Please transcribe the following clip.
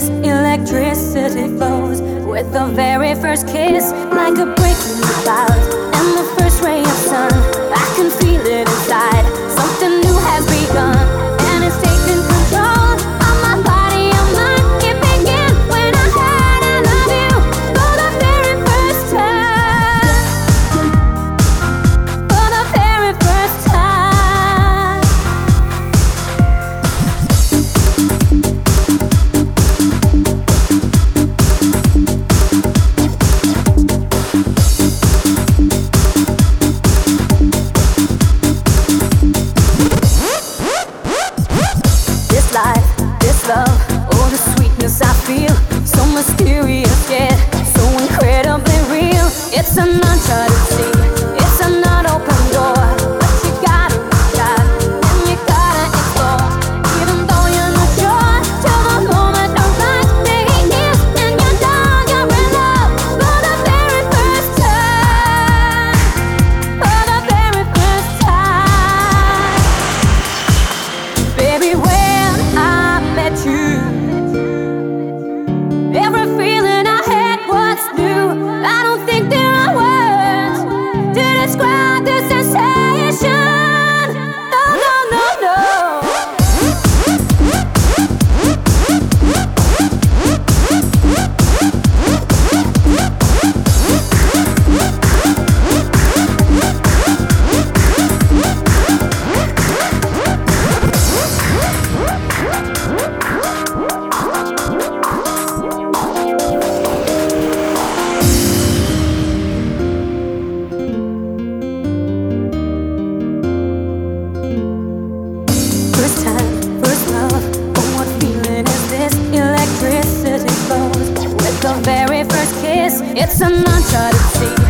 this? Electricity flows with the very first kiss, like a break in the clouds and the first ray of sun. I can feel it inside. Something new has begun, and it's taking control of my body and mind. It began when I heard I love you for the very first time. For the very first time. This life, this love, all the sweetness I feel, so mysterious yet so incredibly real. It's an uncharted sea, it's an unopen door, but you gotta reach out and you gotta explore. Even though you're not sure, till the moment arrives, there he is, and you know you're in love for the very first time. For the very first time. Baby, when I met you, every feeling I had was new. I don't think there are words to describe this sensation. No, no, no, no. First time, first love. Oh, what feeling is this? Electricity flows with the very first kiss. It's an uncharted sea.